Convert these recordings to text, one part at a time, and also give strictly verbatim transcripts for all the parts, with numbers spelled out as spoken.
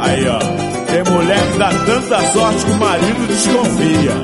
Aí, ó, tem mulher que dá tanta sorte que o marido desconfia.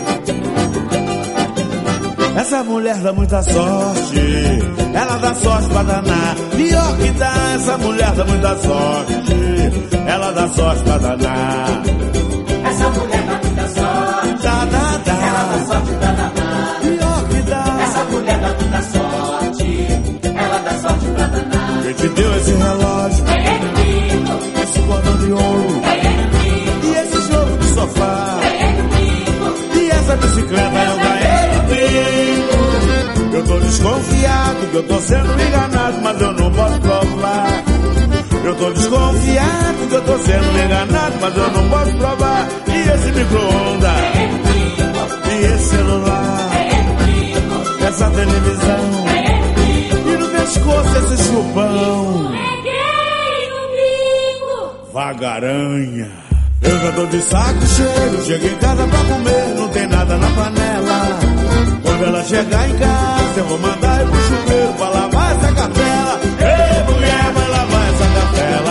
Essa mulher dá muita sorte, ela dá sorte pra danar. Pior que dá, essa mulher dá muita sorte, ela dá sorte pra danar. Essa mulher dá muita sorte, dá, dá, dá. Ela dá sorte pra danar. Pior que dá, essa mulher dá muita sorte, ela dá sorte pra danar. Quem te deu esse relógio? É ele comigo. Esse cordão de ouro? É ele comigo. E esse jogo de sofá? É ele comigo. E essa bicicleta eu ganhei comigo. Eu tô desconfiado que eu tô sendo enganado, mas eu não posso provar. Eu tô desconfiado que eu tô sendo enganado, mas eu não posso provar. E esse micro-ondas? É ele comigo. E esse celular? É ele comigo. Essa televisão? É ele comigo. E no pescoço esse chupão? Peguei no bico. Vagaranha. Eu já tô de saco cheio, chego em casa pra comer, não tem nada na panela. Quando ela chegar em casa, eu vou mandar ir pro chuveiro pra lavar essa cartela. Ei, mulher, vai lavar essa cartela.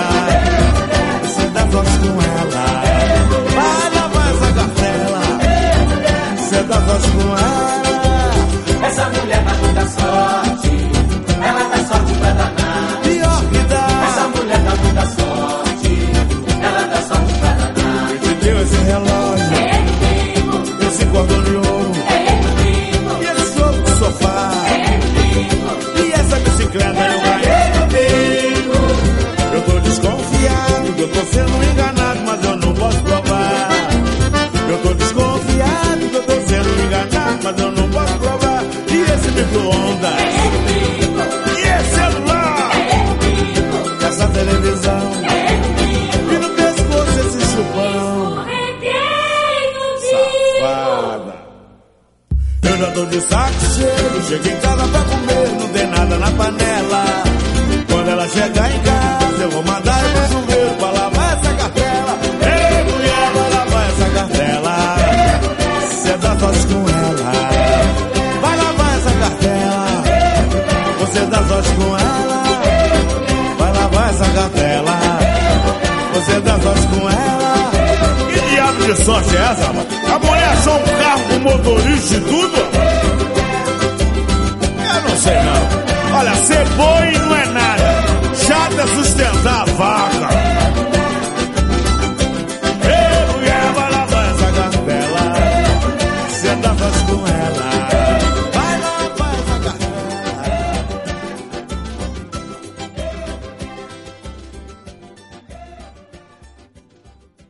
Você dá sorte com ela. Vai lavar essa cartela. Você dá sorte com ela. Essa mulher dá muita sorte, ela dá sorte pra danar. Pior que dá, essa mulher dá muita sorte, ela dá sorte pra danar. Quem te deu esse relógio? É ele comigo. Esse cordão de ouro? É ele comigo. E esse jogo de sofá? É ele comigo. E essa bicicleta eu ganhei comigo. Eu tô desconfiado que eu tô sendo enganado, mas eu não posso provar. Eu tô desconfiado que eu tô sendo enganado, mas eu não posso provar. E esse micro-ondas? É ele comigo. E esse celular? É ele comigo. Essa televisão? É ele comigo. E no pescoço esse chupão? Peguei no bico. Safada. Eu já tô de saco cheio, chego em casa pra comer, não tem nada na panela. Quando ela chegar em casa, eu vou mandar ir pro chuveiro pra lavar essa cartela. Ei, mulher, vai lavar essa cartela. Você dá sorte com ela. Vai lavar essa cartela. Você dá sorte com ela. Vai lavar essa cartela. Você dá sorte com ela. Que diabo de sorte é essa, mano? A mulher achou um carro com motorista e tudo? Eu não sei não. Olha, ser boi não é